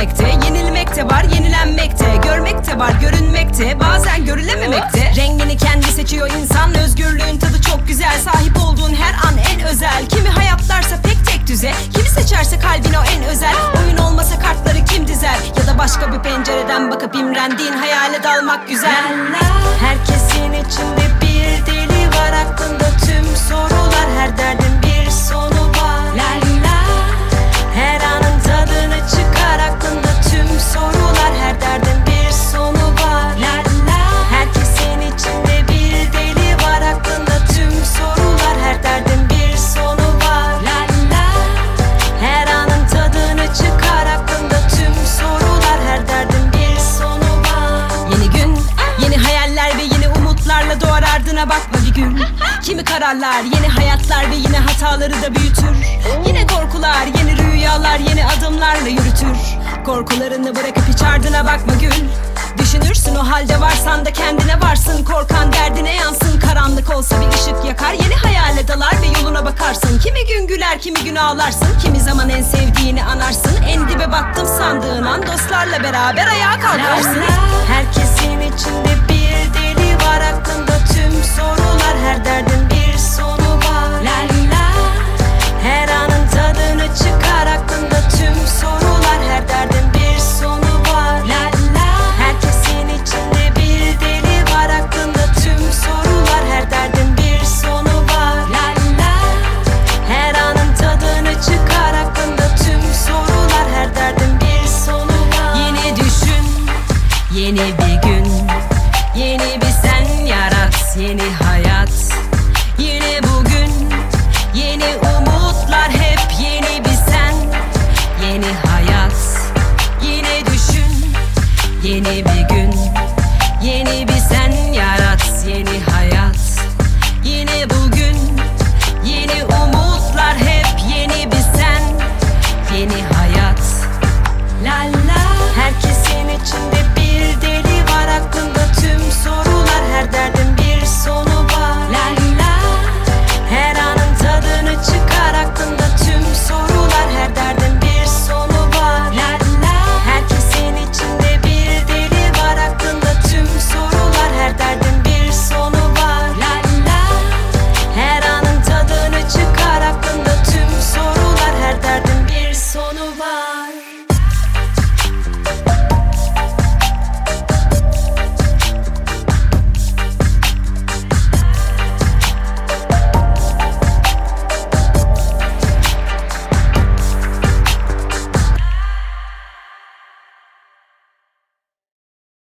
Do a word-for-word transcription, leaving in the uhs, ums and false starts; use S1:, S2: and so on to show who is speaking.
S1: yürümekte. Yenilmekte var, yenilenmekte. Görmekte var, görünmekte, bazen görülememekte. Rengini kendi seçiyor insan. Özgürlüğün tadı çok güzel. Sahip olduğun her an en özel. Kimi hayatlarsa pek tek düze, kimi seçerse kalbine o en özel. Oyun olmasa kartları kim dizer? Ya da başka bir pencereden bakıp imrendiğin hayale dalmak güzel. Herkesin içinde bir deli var, aklında tüm sorular, her derdin bir sonu var. La la. Her anın tadını çıkar, aklında tüm sorular, her derdin bir sonu var. La la. Herkesin içinde bir deli var, aklında tüm sorular, her derdin bir sonu var. La la. Her anın tadını çıkar, aklında tüm sorular, her derdin bir sonu var. Yeni gün, yeni hayaller ve yeni umutlarla doğar, ardına bakma bir gün. Kimi kararlar, yeni hayatlar ve yine hataları da büyütür. Yine korkular, yeni rüyalar, yeni adımlarla yürütür. Korkularını bırakıp hiç ardına bakma gül. Düşünürsün o halde varsan da kendine varsın. Korkan derdine yansın, karanlık olsa bir ışık yakar. Yeni hayale dalar ve yoluna bakarsın. Kimi gün güler, kimi gün ağlarsın. Kimi zaman en sevdiğini anarsın. En dibe battım sandığın an, dostlarla beraber ayağa kalkarsın. Herkesin içinde bir deli var, aklında tüm sorular, her derdin